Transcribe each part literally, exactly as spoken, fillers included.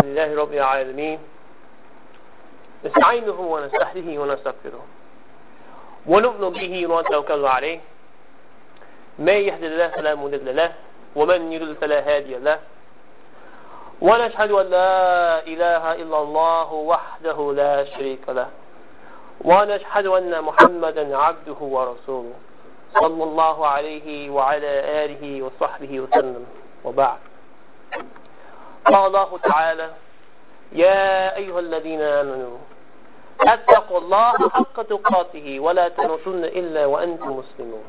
لله رب العالمين نستعينه ونستهديه ونستغفره ونؤمن به ونتوكل عليه من يهد الله فلا مضل له ومن يضلل فلا هادي له ونشهد أن لا إله إلا الله وحده لا شريك له ونشهد أن محمدا عبده ورسوله صلى الله عليه وعلى آله وصحبه وسلم وبعد. قال الله تعالى يا أيها الذين آمنوا اتقوا الله حق تقاته ولا تموتن إلا وأنتم مسلمون.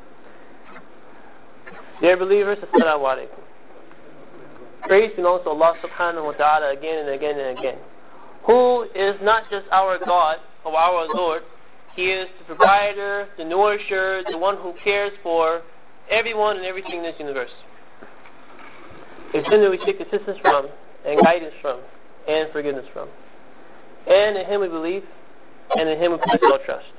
Dear believers, Assalamu alaikum. Praise belongs to Allah subhanahu wa ta'ala again and again and again, who is not just our God or our Lord. He is the provider, the nourisher, the one who cares for everyone and everything in this universe. It's Him that we seek assistance from, and guidance from, and forgiveness from. And in Him we believe, and in Him we place our trust.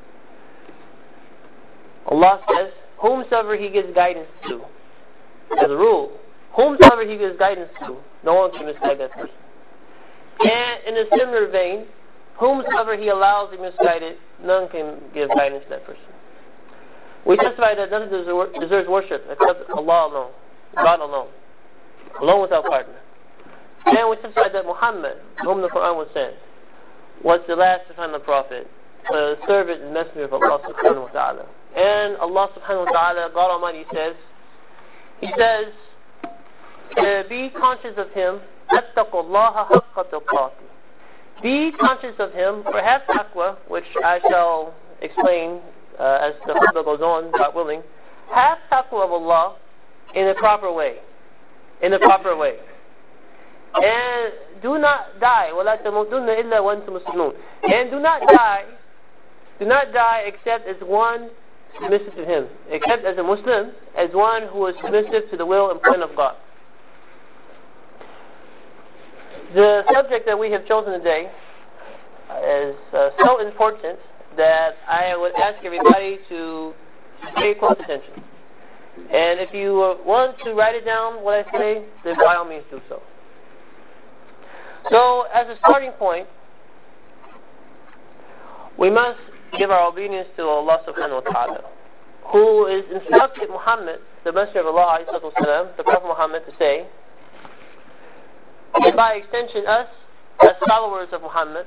Allah says, whomsoever He gives guidance to, as a rule, whomsoever He gives guidance to, no one can misguide that person. And in a similar vein, whomsoever He allows to be misguided, none can give guidance to that person. We testify that none deserves worship except Allah alone, God alone, alone without partner. And we testify that Muhammad, whom the Quran was sent, was the last final prophet, the servant and messenger of Allah subhanahu wa ta'ala. And Allah subhanahu wa ta'ala, God Almighty says, He says, to be conscious of Him, اتقوا الله حق تقاته. Be conscious of Him, or have taqwa, which I shall explain uh, as the khutbah goes on, God willing. Have taqwa of Allah in a proper way. In a proper way. And do not die. وَلَا تَمُوتُنَّ إِلَّا وَأَنْتُمْ مُسْلِمُونَ. And do not die. Do not die except as one submissive to Him. Except as a Muslim, as one who is submissive to the will and plan of God. The subject that we have chosen today is uh, so important that I would ask everybody to pay close attention. And if you uh, want to write it down, what I say, then by all means do so. So, as a starting point, we must give our obedience to Allah subhanahu wa ta'ala, who is instructed Muhammad, the Messenger of Allah, the Prophet Muhammad, to say, and by extension us, as followers of Muhammad,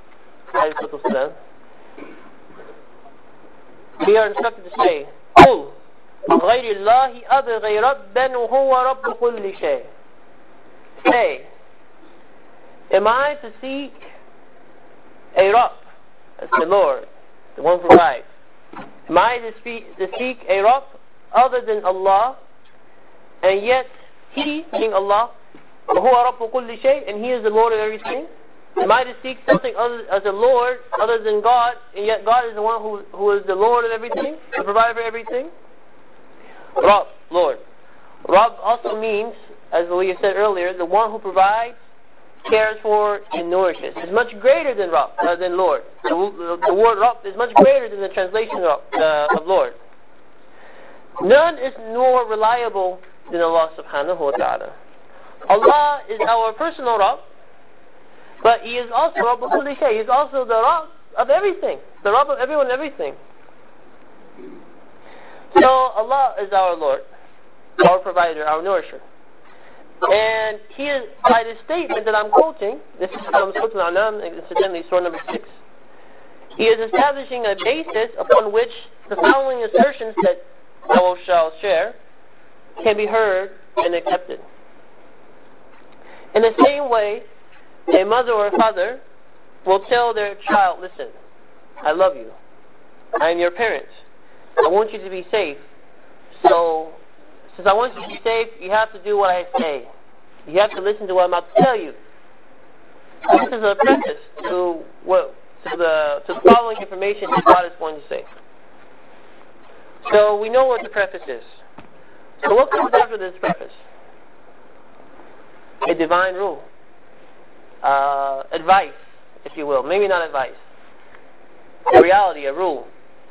we are instructed to say, قُلْ غَيْرِ اللَّهِ أَبْغِي رَبًّا وَهُوَ رَبُّ كُلِّ شَيْءٍ. Say, am I to seek a Rabb, as the Lord, the one who provides? Am I to, speak, to seek a Rabb other than Allah, and yet He, being Allah, وَهُوَ رَبُّ كُلِّ شَيْءٍ, and He is the Lord of everything? Am I to seek something other as a Lord other than God, and yet God is the one who, who is the Lord of everything, the provider for everything? Rabb, Lord. Rabb also means, as we have said earlier, the one who provides, cares for, and nourishes. It's much greater than Rabb, uh, than Lord. The, the, the word Rabb is much greater than the translation of, uh, of Lord. None is more reliable than Allah subhanahu wa ta'ala. Allah is our personal Rabb, but He is also Rabb of kulli shay. He is also the Rabb of everything, the Rabb of everyone and everything. So Allah is our Lord, our provider, our nourisher. And He is, by the statement that I'm quoting, this is from Surah Al-An'am, incidentally, Surah number six, He is establishing a basis upon which the following assertions that I shall share can be heard and accepted. In the same way, a mother or a father will tell their child, listen, I love you. I am your parent. I want you to be safe. So, since I want you to be safe, you have to do what I say. You have to listen to what I'm about to tell you. This is a preface to what to the to the following information that God is going to say. So we know what the preface is. So what comes after this preface? A divine rule. Uh, advice, if you will. Maybe not advice. A reality, a rule.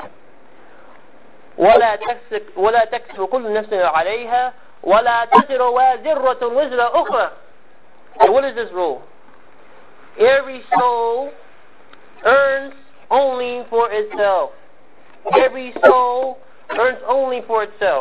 ولا تكسب ولا تكسب كل نفس عليها ولا تزر وازرة وزر أخرى. And what is this rule? Every soul earns only for itself. Every soul earns only for itself.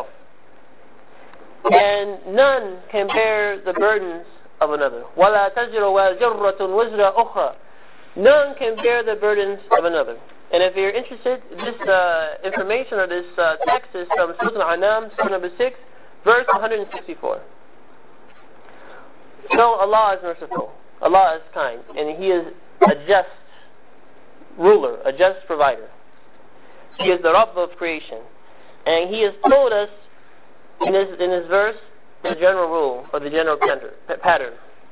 And none can bear the burdens of another. وَلَا تَزِرُ وَازِرَّةٌ وِزْرَ أُخْرَى. None can bear the burdens of another. And if you're interested, this uh, information or this uh, text is from Surah Al-An'am, Surah number six, verse one sixty-four. So Allah is merciful. Allah is kind. And He is a just ruler, a just provider. He is the Rabb of creation. And He has told us in this, in this verse the general rule or the general pattern.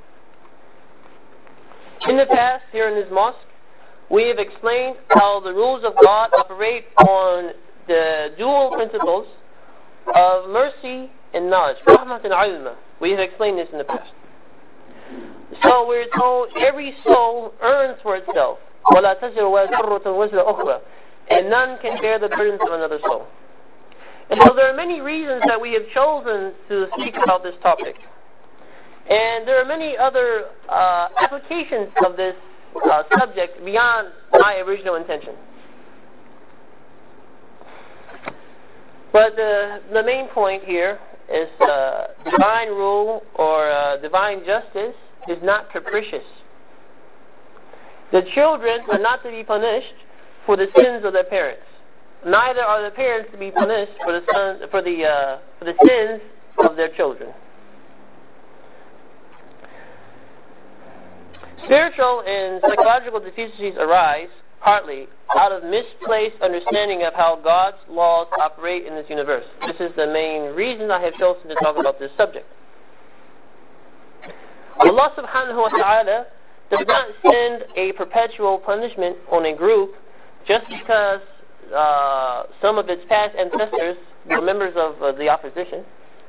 In the past, here in this mosque, we have explained how the rules of God operate on the dual principles of mercy and knowledge. Rahmat and ilma. We have explained this in the past. So we're told every soul earns for itself. وَلَا تَزِرُ وَازِرَّةٌ وِزْرَ أُخْرَى. And none can bear the burdens of another soul. And so there are many reasons that we have chosen to speak about this topic. And there are many other uh, applications of this uh, subject beyond my original intention. But the, the main point here is uh, divine rule or uh, divine justice is not capricious. The children are not to be punished for the sins of their parents. Neither are the parents to be punished for the sons, for the uh, for the sins of their children. Spiritual and psychological deficiencies arise partly out of misplaced understanding of how God's laws operate in this universe. This is the main reason I have chosen to talk about this subject. Allah subhanahu wa ta'ala does not send a perpetual punishment on a group just because uh, some of its past ancestors were members of uh, the opposition.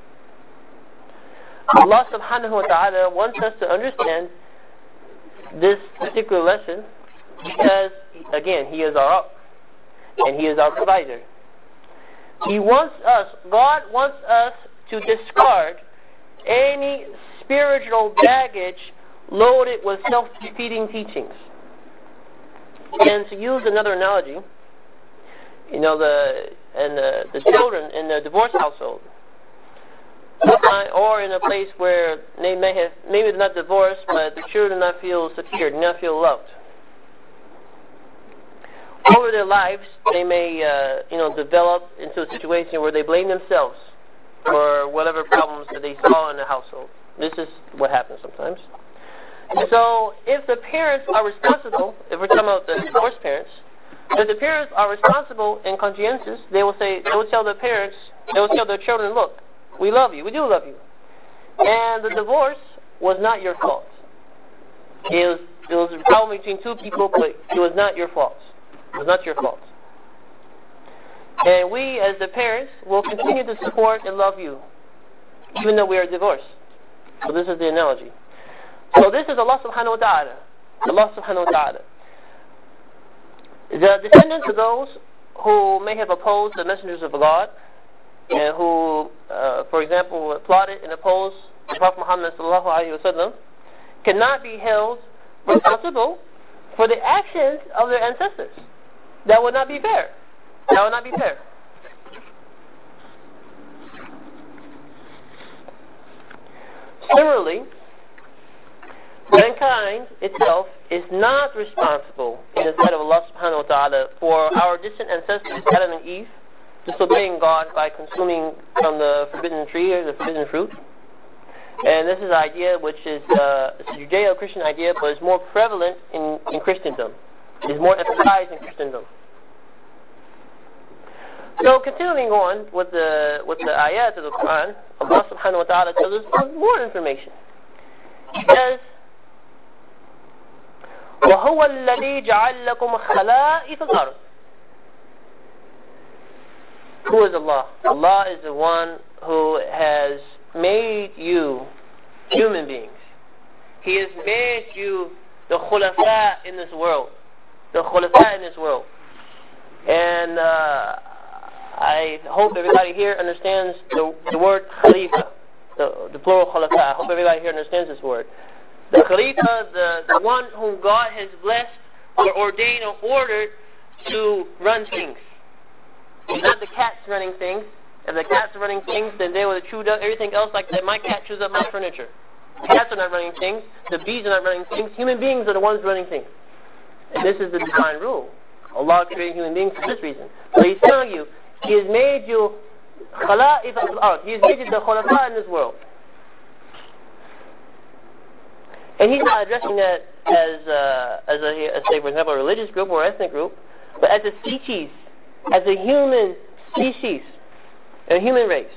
Allah subhanahu wa ta'ala wants us to understand this particular lesson because, again, He is our Rabb and He is our provider. He wants us, God wants us to discard any spiritual baggage loaded with self-defeating teachings. And to use another analogy, you know, the and the, the children in the divorce household, or in a place where they may have, maybe they're not divorced, but the children do not feel secure, do not feel loved. Over their lives, they may, uh, you know, develop into a situation where they blame themselves for whatever problems that they saw in the household. This is what happens sometimes. And so, if the parents are responsible, if we're talking about the divorced parents, if the parents are responsible and conscientious, they will say, they will tell their parents, they will tell their children, look, we love you, we do love you. And the divorce was not your fault. It was, it was a problem between two people, but it was not your fault. It was not your fault. And we, as the parents, will continue to support and love you, even though we are divorced. So this is the analogy. So this is Allah subhanahu wa ta'ala. Allah subhanahu wa ta'ala. The descendants of those who may have opposed the messengers of God, and who, uh, for example, plotted and opposed the Prophet Muhammad sallallahu alaihi wasallam, cannot be held responsible for the actions of their ancestors. That would not be fair. That would not be fair. Similarly, mankind itself is not responsible in the sight of Allah subhanahu wa ta'ala for our distant ancestors, Adam and Eve, disobeying God by consuming from the forbidden tree or the forbidden fruit. And this is an idea which is uh, it's a Judeo-Christian idea, but it's more prevalent in, in Christendom. It is more emphasized in Christendom. So continuing on with the with the ayat of the Quran, Allah subhanahu wa ta'ala tells us more information. He says, وَهُوَ الَّذِي جَعَلَّ لَكُمْ خَلَائِفَ الْأَرْضِ. Who is Allah? Allah is the one who has made you human beings. He has made you the khulafa in this world. The khulafa in this world. And uh, I hope everybody here understands the, the word khalifa, the, the plural khulafa. I hope everybody here understands this word. The Khalifa, the, the one whom God has blessed or ordained or ordered to run things. It's not the cats running things. If the cats are running things, then they would have chewed up everything else like that. My cat chews up my furniture. The cats are not running things. The bees are not running things. Human beings are the ones running things. And this is the divine rule. Allah created human beings for this reason. So He's telling you, He has made you khala'if al-ard. He has made you the khulafa in this world. And He's not addressing that as, uh, as, a, as say, for example, a religious group or ethnic group, but as a species, as a human species, a human race.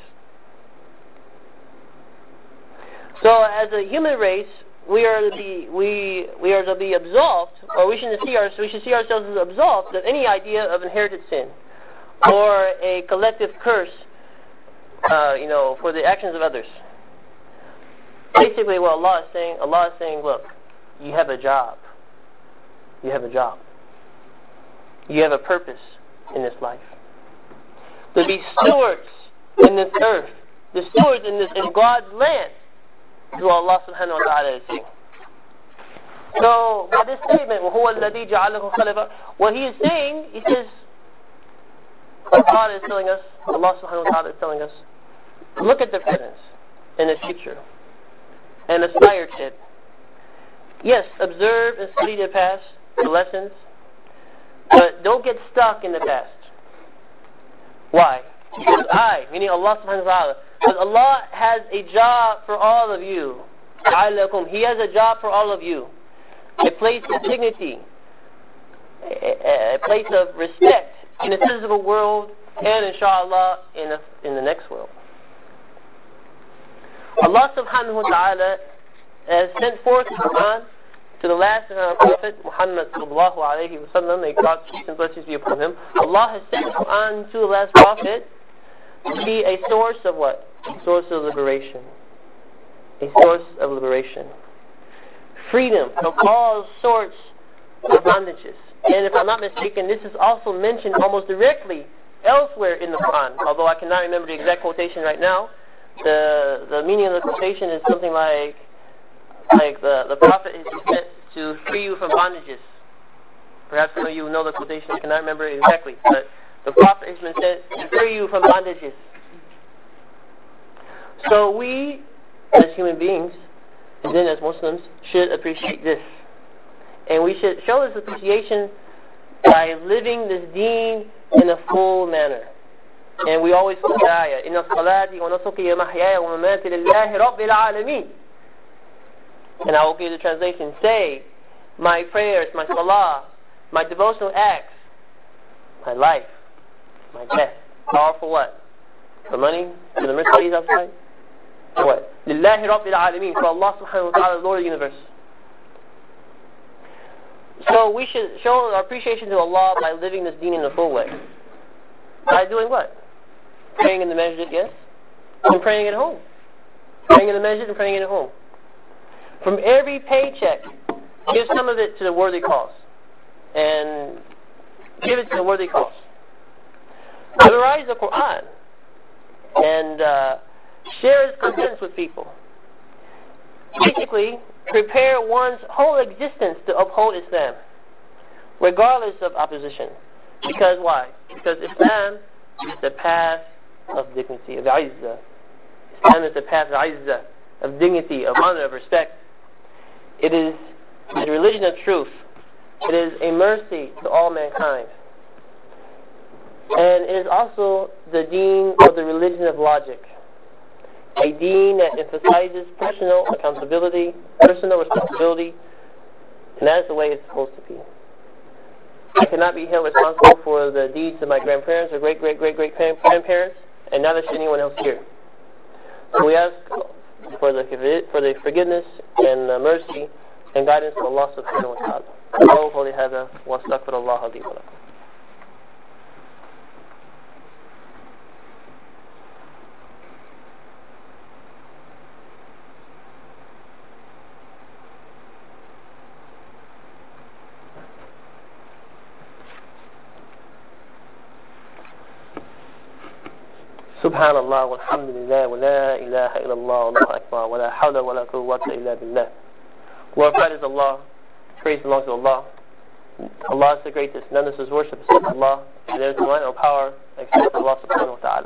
So, as a human race, we are to be we we are to be absolved, or we should see our we should see ourselves as absolved of any idea of inherited sin or a collective curse, uh, you know, for the actions of others. Basically, what Allah is saying, Allah is saying, look, you have a job. You have a job. You have a purpose in this life. To be stewards in this earth, the stewards in this in God's land, is what Allah subhanahu wa ta'ala is saying. So, by this statement, وَهُوَ الَّذِي جَعَلَكُمْ خَلَفًا, what He is saying, He says, God is telling us, Allah subhanahu wa ta'ala is telling us, look at the present and the future, and aspire to it. Yes, observe and study the past, the lessons, but don't get stuck in the past. Why? Because I, meaning Allah subhanahu wa ta'ala, because Allah has a job for all of you. He has a job for all of you. A place of dignity, a, a place of respect in the physical world, and inshallah in the, in the next world. Allah subhanahu wa ta'ala has sent forth the Quran to the last of our Prophet Muhammad sallallahu alayhi wa sallam. May God's peace and blessings be upon him. Allah has sent the Quran to the last Prophet to be a source of what? A source of liberation. A source of liberation. Freedom from all sorts of bondages. And if I'm not mistaken, this is also mentioned almost directly elsewhere in the Quran, although I cannot remember the exact quotation right now. The the meaning of the quotation is something like like the, the Prophet is sent to free you from bondages. Perhaps some of you know the quotation, I cannot remember it exactly, but the Prophet has been sent to free you from bondages. So we, as human beings, and then as Muslims, should appreciate this. And we should show this appreciation by living this deen in a full manner. And we always quote the ayah, إِنَّ الصَّلَاةِ وَنُسُكِي وَمَحْيَايَ وَمَمَاتِي لِلَّهِ رَبِّ الْعَالَمِينَ. And I will give the translation. Say, my prayers, my salah, my devotional acts, my life, my death, all for what? For money? For the Mercedes outside? For what? لِلَّهِ رَبِّ الْعَالَمِينَ. For Allah subhanahu wa ta'ala, the Lord of the universe. So we should show our appreciation to Allah by living this deen in a full way. By doing what? Praying in the masjid, yes. And praying at home. Praying in the masjid and praying at home. From every paycheck, give some of it to the worthy cause. And give it to the worthy cause. Memorize the Quran. And uh, share its contents with people. Basically, prepare one's whole existence to uphold Islam, regardless of opposition. Because why? Because Islam is the path of dignity, of izzah. Islam is the path of izzah, of dignity, of honor, of respect. It is the religion of truth. It is a mercy to all mankind. And it is also the deen or the religion of logic. A deen that emphasizes personal accountability, personal responsibility, and that is the way it's supposed to be. I cannot be held responsible for the deeds of my grandparents or great, great, great, great grandparents, and neither should anyone else here. So we ask for the for the forgiveness and uh, mercy and guidance of Allah subhanahu wa ta'ala. أقول قولي هذا وأستغفر الله لي ولكم. سبحان الله والحمد لله ولا إله إلا الله والله أكبر ولا حول ولا قوة إلا بالله Glorified is Allah. Praise belongs to Allah. Allah is the greatest. None of His worship except Allah. And there is no might or power except Allah subhanahu wa ta'ala.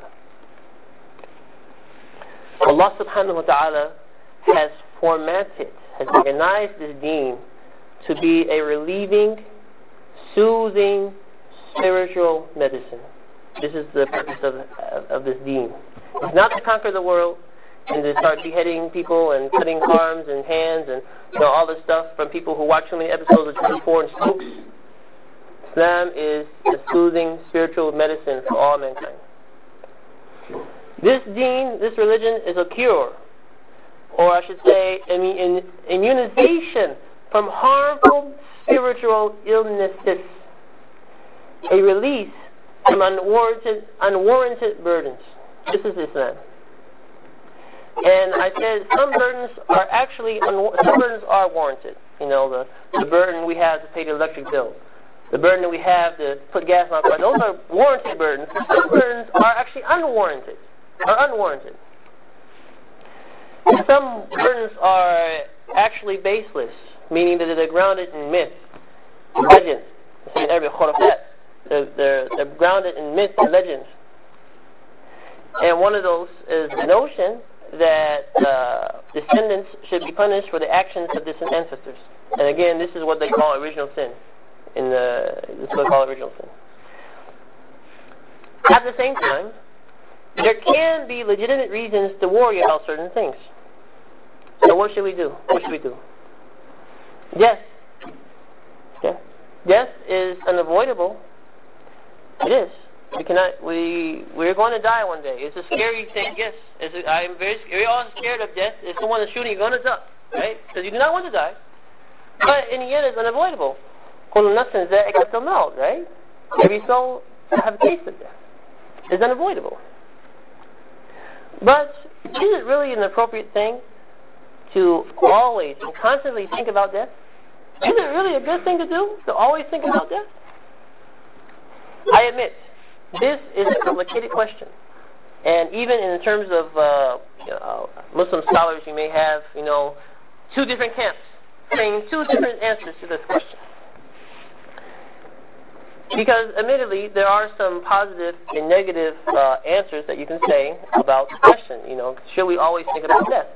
Allah subhanahu wa ta'ala has formatted, has organized this deen to be a relieving, soothing, spiritual medicine. This is the purpose of, of, of this deen. It's not to conquer the world and to start beheading people and cutting arms and hands and you know, all this stuff from people who watch so many episodes of twenty-four and Spooks. Islam is a soothing spiritual medicine for all mankind. This deen, this religion, is a cure, or I should say, I mean, an immunization from harmful spiritual illnesses, a release from unwarranted, unwarranted burdens. This is Islam. And I said some burdens are actually, unwa- some burdens are warranted. You know, the, the burden we have to pay the electric bill, the burden that we have to put gas in our car, those are warranted burdens. Some burdens are actually unwarranted, are unwarranted. And some burdens are actually baseless, meaning that they're grounded in myth, legends. They're, they're, they're grounded in myth and legends. And one of those is the notion that uh, descendants should be punished for the actions of distant ancestors. And again, this is what they call original sin. In the, this is what they call original sin. At the same time, there can be legitimate reasons to worry about certain things. So what should we do? What should we do? Yes. Okay. Death is unavoidable. It is. We cannot. We we're going to die one day. It's a scary thing. Yes. It's a, I'm very. We're all scared of death. If someone is shooting, you're going to duck, right? Because you do not want to die. But in the end, it's unavoidable. Right? Every soul have a taste of death. It's unavoidable. But is it really an appropriate thing to always and constantly think about death? Is it really a good thing to do, to always think about death? I admit, this is a complicated question. And even in terms of uh, you know, Muslim scholars, you may have, you know, two different camps saying two different answers to this question. Because, admittedly, there are some positive and negative uh, answers that you can say about the question. You know, should we always think about death?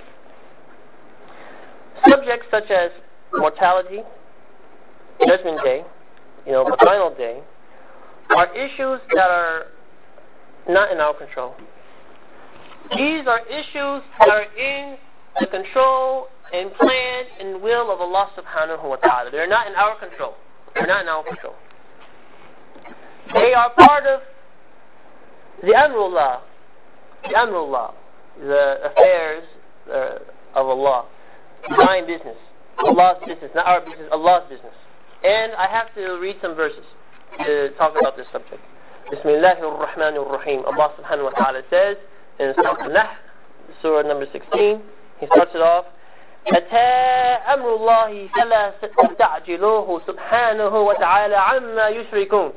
Subjects such as mortality, judgment day, you know, the final day, are issues that are not in our control. These are issues that are in the control and plan and will of Allah subhanahu wa ta'ala. They're not in our control. They're not in our control. They are part of the Amrullah, the Amrullah, the affairs uh, of Allah, divine business, Allah's business, not our business, Allah's business. And I have to read some verses to talk about this subject. Bismillahir Rahmanir Rahim. Allah subhanahu wa ta'ala says in Surah An-Nahl, Surah number sixteen, He starts it off, أتى أمر الله فلا تستعجلوه سبحانه وتعالى عما يشركون.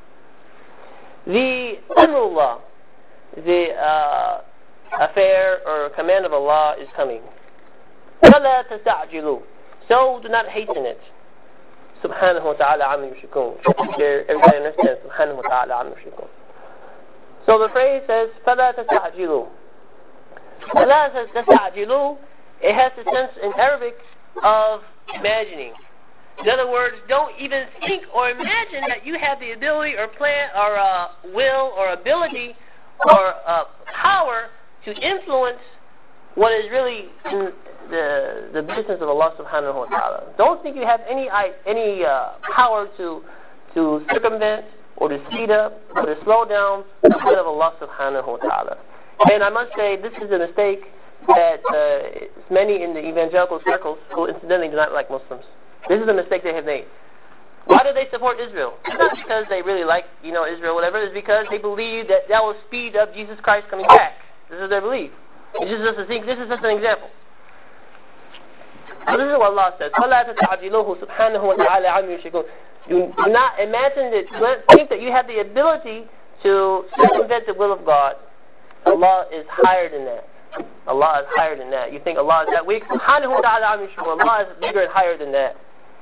The Amrullah, the uh, affair or command of Allah is coming. فلا تستعجلوا. So do not hasten it. Subhanahu wa ta'ala amma yushrikun. Everybody understands Subhanahu wa ta'ala amma yushrikun. So the phrase says فلا تستعجلوا. فلا تستعجلوا. It has the sense in Arabic of imagining. In other words, don't even think or imagine that you have the ability or plan or uh, will or ability or uh, power to influence what is really in the the business of Allah subhanahu wa ta'ala. Don't think you have any any uh, power to to circumvent or to speed up or to slow down the will of Allah subhanahu wa ta'ala. And I must say, this is a mistake that uh, many in the evangelical circles, who incidentally do not like Muslims, this is a mistake they have made. Why do they support Israel? It's not because they really like, you know, Israel, whatever. It's because they believe that that will speed up Jesus Christ coming back. This is their belief. It's just, just a thing. This is just an example. So this is what Allah says. فَلَا تَتَعْجِلُوهُ سُبْحَانَهُ وَتَعَالَى عَمَّا يُشْرِكُونَ. Do not imagine that, do not think that you have the ability to circumvent the will of God. Allah is higher than that. Allah is higher than that. You think Allah is that weak? Subhanahu wa ta'ala, Allah is bigger and higher than that.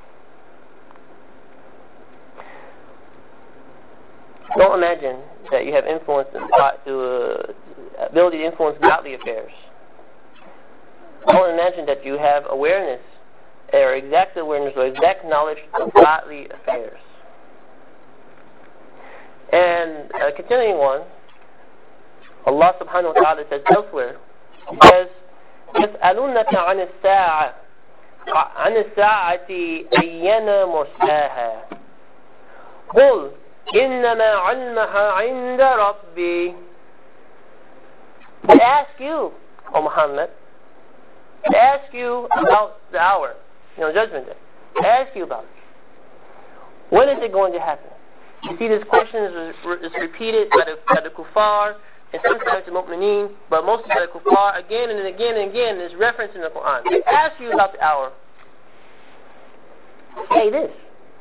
Don't imagine that you have influence in to uh, ability to influence godly affairs. Don't imagine that you have awareness or exact awareness or exact knowledge of godly affairs. And uh, continuing on, Allah subhanahu wa ta'ala says elsewhere, He says, يَسْأَلُونَكَ عَنِ السَّاعَةِ عَنِ السَّاعَةِ أَيَّنَ مُرْسَاهَا قُلْ إِنَّمَا عِلْمَهَا عِنْدَ رَبِّي. They ask you, O Muhammad, they ask you about the hour, you know, Judgment Day. They ask you about it. When is it going to happen? You see, this question is, is repeated by the, by the kuffar and sometimes the mu'mineen, but most of the kuffar again and again and again is referenced in the Quran. They ask you about the hour. Say this.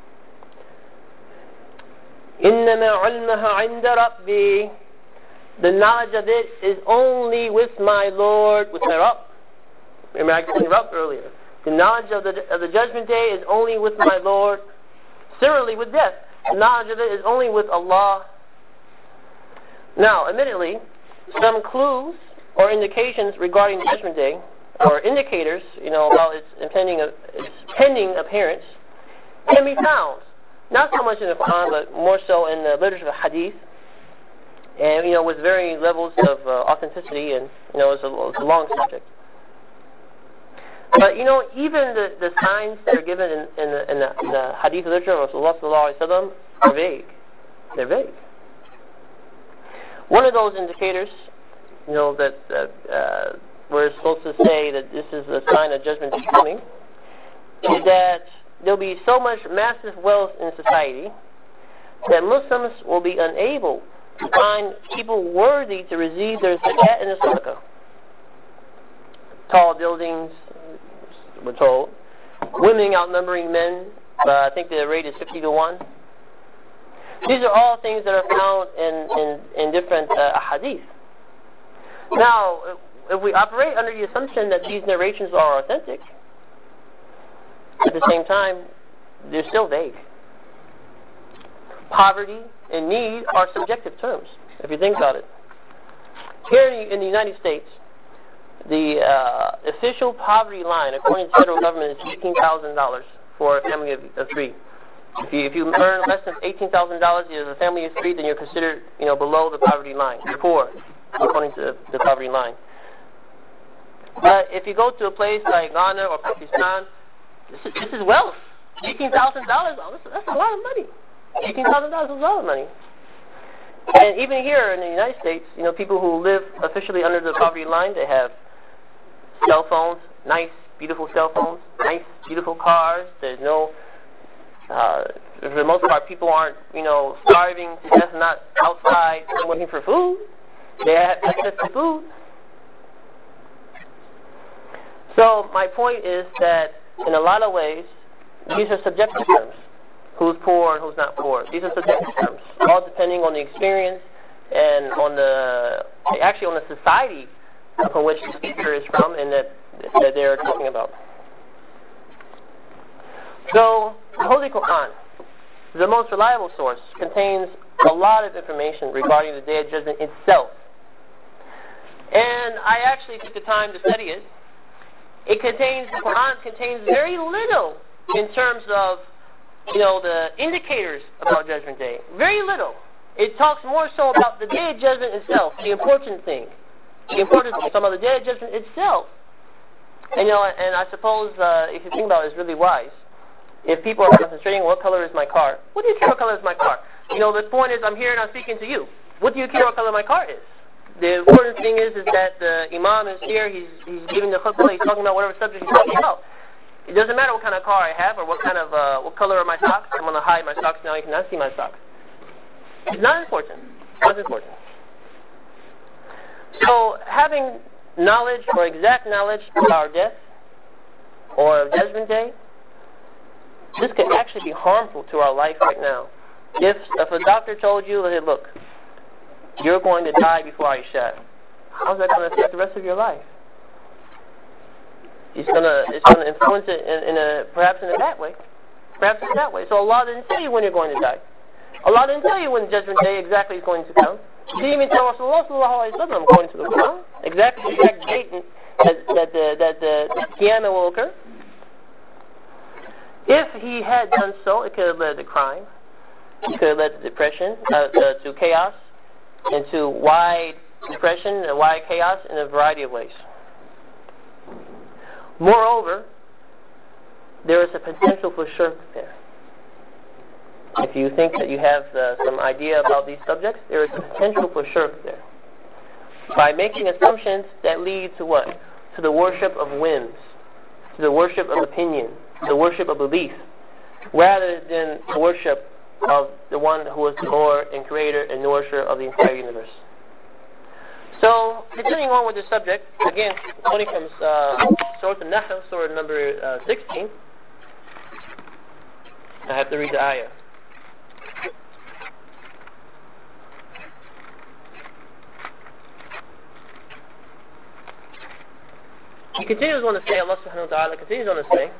إِنَّمَا عِلْمَهَا عِنْدَ رَبِّي. The knowledge of it is only with my Lord, with my Rabb. Remember I said Rabb earlier. The knowledge of the, of the Judgment Day is only with my Lord. Similarly with death, the knowledge of it is only with Allah. Now, admittedly, some clues or indications regarding Judgment Day, or indicators, you know, about its impending, its pending appearance, can be found. Not so much in the Quran, but more so in the literature of Hadith, and you know, with varying levels of uh, authenticity, and you know, it's a, it's a long subject. But you know, even the, the signs that are given in, in, the, in, the, in the Hadith literature of Rasulullah sallallahu alaihi wasallam are vague. They're vague. One of those indicators, you know, that uh, uh, we're supposed to say that this is a sign of judgment is coming, is that there'll be so much massive wealth in society that Muslims will be unable to find people worthy to receive their zakat and their sadaqah. Tall buildings, we're told. Women outnumbering men, uh, I think the rate is fifty to one. These are all things that are found in, in, in different uh, hadith. Now, if we operate under the assumption that these narrations are authentic, at the same time, they're still vague. Poverty and need are subjective terms, if you think about it. Here in the, in the United States, the uh, official poverty line, according to the federal government, is eighteen thousand dollars for a family of, of three. If you, if you earn less than eighteen thousand dollars as a family of three, then you're considered, you know, below the poverty line. You're poor, according to the, the poverty line. But if you go to a place like Ghana or Pakistan, this is, this is wealth. eighteen thousand dollars, oh, that's, that's a lot of money. eighteen thousand dollars is a lot of money. And even here in the United States, you know, people who live officially under the poverty line, they have cell phones, nice, beautiful cell phones, nice, beautiful cars. There's no, uh, for the most part, people aren't, you know, starving to death, not outside looking for food. They have access to food. So my point is that in a lot of ways, these are subjective terms. Who's poor and who's not poor. These are subjective terms, all depending on the experience and on the, actually on the society from which the speaker is from and that, that they're talking about. So, the Holy Quran, the most reliable source, contains a lot of information regarding the Day of Judgment itself. And I actually took the time to study it. It contains, the Quran contains very little in terms of, you know, the indicators about Judgment Day. Very little. It talks more so about the Day of Judgment itself, the important thing. The important thing, talking about the Day of Judgment itself. And, you know, and I suppose, uh, if you think about it, it's really wise. If people are concentrating, what color is my car? What do you care what color is my car? You know, the point is, I'm here and I'm speaking to you. What do you care what color my car is? The important thing is, is that the Imam is here, he's, he's giving the khutbah, he's talking about whatever subject he's talking about. It doesn't matter what kind of car I have or what kind of, uh, what color are my socks. I'm going to hide my socks now, you cannot see my socks. It's not important. It's not important. So, having knowledge or exact knowledge of our death or of Judgment Day, this could actually be harmful to our life right now. If, if a doctor told you, hey, look, you're going to die before Isha, how's that going to affect the rest of your life? It's gonna, it's gonna influence it in, in a, perhaps in a bad way, perhaps in a bad way. So Allah didn't tell you when you're going to die. Allah didn't tell you when the judgment day exactly is going to come. He didn't even tell Rasulullah sallallahu alaihi wasallam, according to the Quran, exactly the exact date that that the that the, the Qiyamah will occur. If he had done so, it could have led to crime, it could have led to depression, uh, uh, to chaos, and to wide depression and wide chaos in a variety of ways. Moreover, there is a potential for shirk there. If you think that you have uh, some idea about these subjects, there is a potential for shirk there. By making assumptions that lead to what? To the worship of whims, to the worship of opinion, to the worship of belief, rather than the worship of the one who is the Lord and Creator and Nourisher of the entire universe. So, continuing on with the subject, again, quoting from uh, Surah An-Nahl, Surah number uh, sixteen, I have to read the ayah. He continues on to say, Allah subhanahu wa ta'ala continues on to say,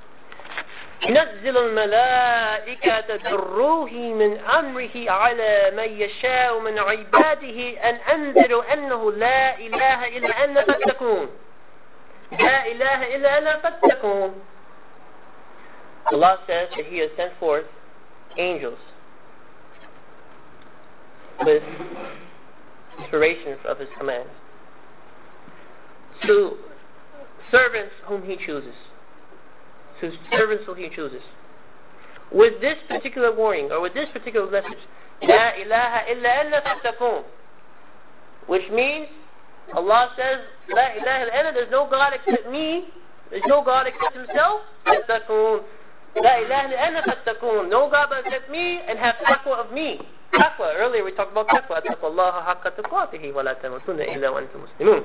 ينزل الملائكة بالروح من أمره على من يشاء من عباده أن أنذروا أنه لا إله إلا أنا فاتقون لا إله إلا أنا فاتقون. Allah says that He has sent forth angels with inspiration of His commands to servants whom He chooses. To servants who He chooses. With this particular warning, or with this particular message, La ilaha illa anna fattaqun, which means, Allah says, La ilaha illa anna, there's no God except me, there's no God except Himself, fattaqun. La ilaha illa anna fattaqun, no God but except me, and have taqwa of me. Taqwa, earlier we talked about taqwa, Attaqullaha haqqa taqatihi, wa la tamutunna illa wa antum muslimun.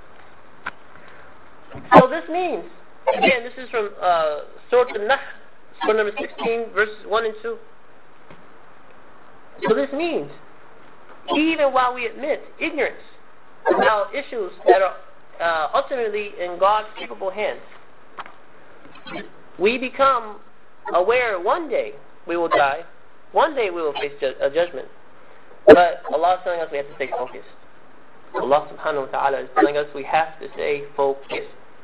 So this means, again, this is from uh, Surah An-Nahl, Surah number sixteen, verses one and two. So this means, even while we admit ignorance about issues that are uh, ultimately in God's capable hands, we become aware one day we will die, one day we will face ju- a judgment. But Allah is telling us we have to stay focused. Allah subhanahu wa ta'ala is telling us we have to stay focused.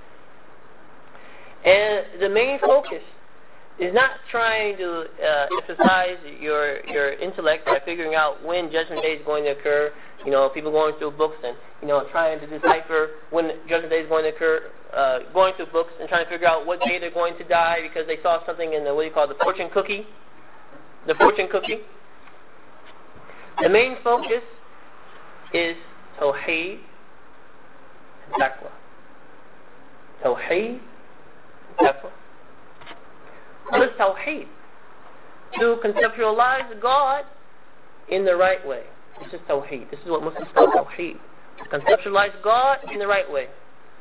And the main focus is not trying to uh, emphasize your your intellect by figuring out when Judgment Day is going to occur. You know, people going through books and, you know, trying to decipher when Judgment Day is going to occur, uh, going through books and trying to figure out what day they're going to die because they saw something in the, what do you call it, the fortune cookie? The fortune cookie. The main focus is Tawheed and Taqwa. Tawheed. Taqwa. What is Tawheed? To conceptualize God in the right way. This is Tawheed. This is what Muslims call Tawheed. To conceptualize God in the right way.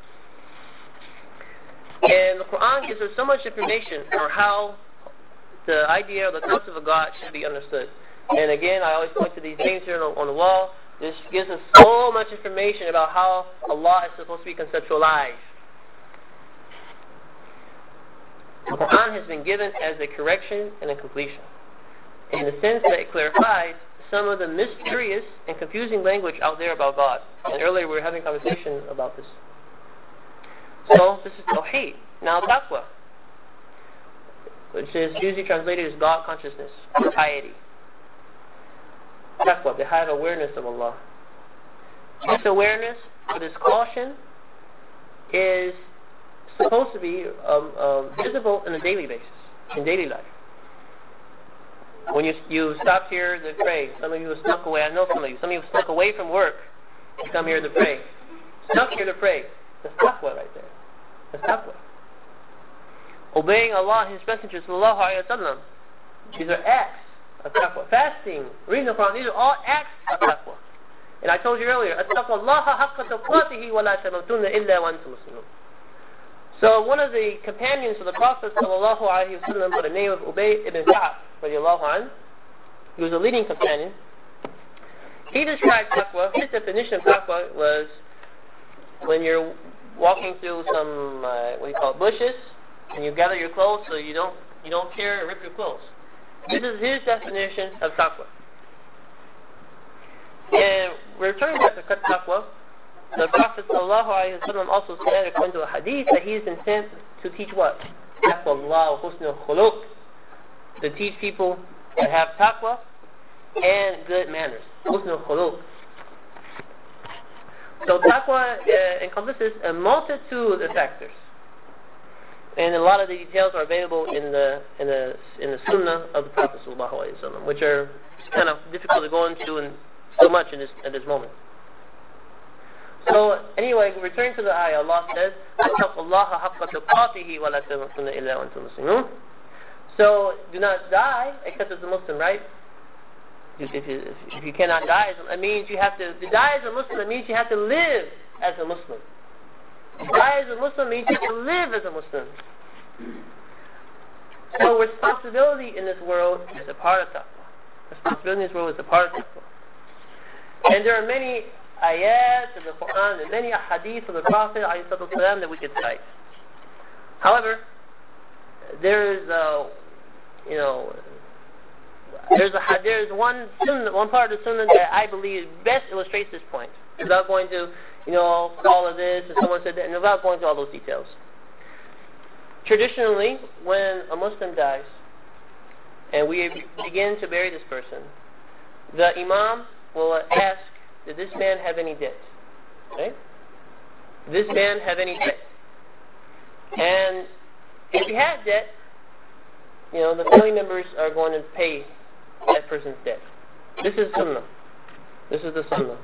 And the Quran gives us so much information on how the idea or the concept of God should be understood. And again, I always point to these names here on, on the wall. This gives us so much information about how Allah is supposed to be conceptualized. The Quran has been given as a correction and a completion, in the sense that it clarifies some of the mysterious and confusing language out there about God. And earlier we were having a conversation about this. So this is Tawheed. Now Taqwa, which is usually translated as God consciousness or piety. Taqwa, the high awareness of Allah. This awareness, or this caution, is supposed to be um, um, visible on a daily basis, in daily life. When you you stopped here to pray, some of you have snuck away. I know some of you. Some of you have snuck away from work to come here to pray. Snuck here to pray. That's taqwa right there. That's taqwa. Obeying Allah and His Messenger sallallahu alaihi wasallam. These are acts of taqwa. Fasting, reading the Quran. These are all acts of taqwa. And I told you earlier, Attaqullaha haqqa taqatihi wa la tamutunna illa wa antum muslimun. So one of the companions of the Prophet sallallahu alaihi wasallam by the name of Ubay ibn Ka'b radiallahu anhu, he was a leading companion. He described taqwa. His definition of taqwa was when you're walking through some, uh, what do you call it, bushes, and you gather your clothes so you don't you don't tear or rip your clothes. This is his definition of taqwa. And returning back to taqwa, the Prophet ﷺ also said, according to a hadith, that he is intent to teach what? Taqwa Allah wa husnul khuluq. To teach people to have taqwa and good manners. Husnul khuluq. So taqwa uh, encompasses a multitude of factors. And a lot of the details are available in the in the in the Sunnah of the Prophet ﷺ, which are kind of difficult to go into in so much in this at this moment. So anyway, returning to the ayah, Allah says, "Attaqullah haqqa tuqatihi wa la tamutunna illa wa antum muslimun." So do not die except as a Muslim, right? If, if, you, if you cannot die, it means you have to. To die as a Muslim, it means you have to live as a Muslim. To die as a Muslim means you have to live as a Muslim. So responsibility in this world is a part of taqwa. Responsibility in this world is a part of taqwa. And there are many ayat of the Quran and many hadith of the Prophet ﷺ that we could cite. However, there is a, you know, there's a there's one sunnah, one part of the sunnah that I believe best illustrates this point. Without going to, you know, all of this, and someone said that, and without going to all those details. Traditionally, when a Muslim dies, and we begin to bury this person, the Imam will ask, did this man have any debt? Okay? Did this man have any debt? And if he had debt, you know, the family members are going to pay that person's debt. This is sunnah. This is the sunnah.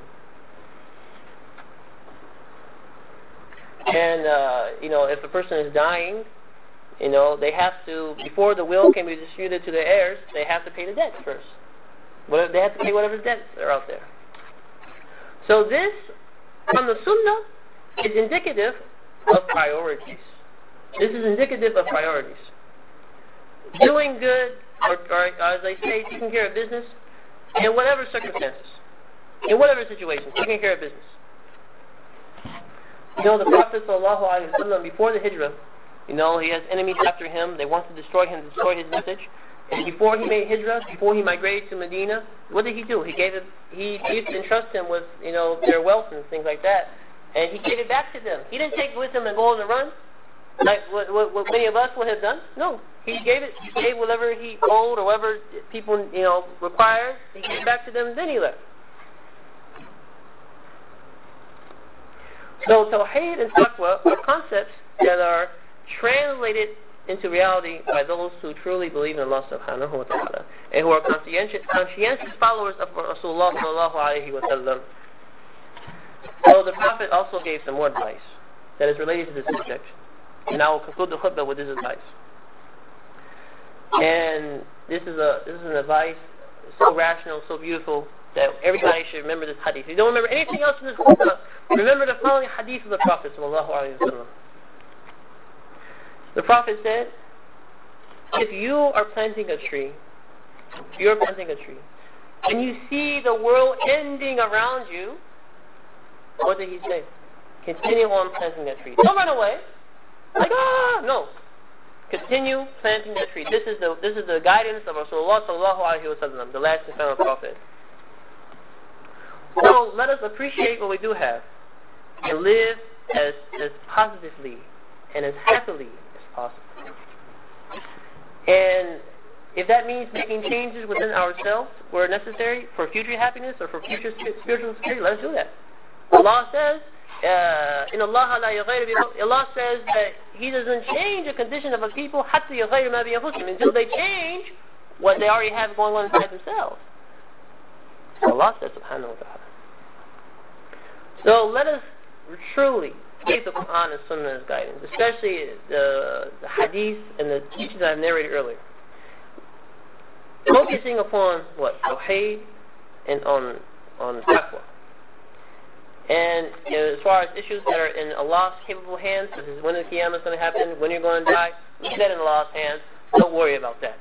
And, uh, you know, if a person is dying, you know, they have to, before the will can be distributed to their heirs, they have to pay the debts first. Whatever, they have to pay whatever debts are out there. So this, from the sunnah, is indicative of priorities. This is indicative of priorities. Doing good, or, or as they say, taking care of business, in whatever circumstances, in whatever situation, taking care of business. You know, the Prophet ﷺ, before the Hijrah, you know, he has enemies after him. They want to destroy him, destroy his message. And before he made Hijrah, before he migrated to Medina, what did he do? He gave it. He used to entrust them with, you know, their wealth and things like that, and he gave it back to them. He didn't take it with him and go on the run, like what, what, what many of us would have done. No, he gave it. He gave whatever he owed or whatever people, you know, required. He gave it back to them, and then he left. So Tawheed and Taqwa are concepts that are translated into reality by those who truly believe in Allah subhanahu wa ta'ala and who are conscientious, conscientious followers of Rasulullah sallallahu alayhi wa sallam. So the Prophet also gave some more advice that is related to this subject. And I will conclude the khutbah with this advice. And this is a this is an advice so rational, so beautiful, that everybody should remember this hadith. If you don't remember anything else in this khutbah, remember the following hadith of the Prophet sallallahu alayhi wa sallam. The Prophet said, if you are planting a tree, if you're planting a tree, and you see the world ending around you, what did he say? Continue on planting that tree. Don't run away. Like, ah, no. Continue planting that tree. This is the this is the guidance of Rasulullah sallallahu alaihi wasallam, the last and final prophet. So let us appreciate what we do have and live as as positively and as happily possible. And if that means making changes within ourselves where necessary for future happiness or for future spiritual security, let's do that. Allah says, uh, in Allah la yughayyiru bi Allah says that He doesn't change the condition of a people hatta yughayyiru ma bi anfusihim, until they change what they already have going on inside themselves. Allah says, subhanahu wa ta'ala. So let us truly take the Quran and Sunnah as guidance, especially the, the Hadith and the teachings I have narrated earlier. Focusing upon what? Tawheed and on on Taqwa. And you know, as far as issues that are in Allah's capable hands, such as when the Qiyamah is going to happen, when you're going to die, leave that in Allah's hands. Don't worry about that.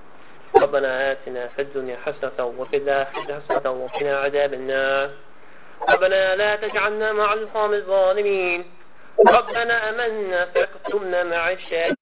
ربنا آتنا في الدنيا حسنة وفي الآخرة حسنة وقنا عذاب النار ربنا لا تجعلنا مع القوم الظالمين ربنا أمنا فاكتبنا مع الشاهدين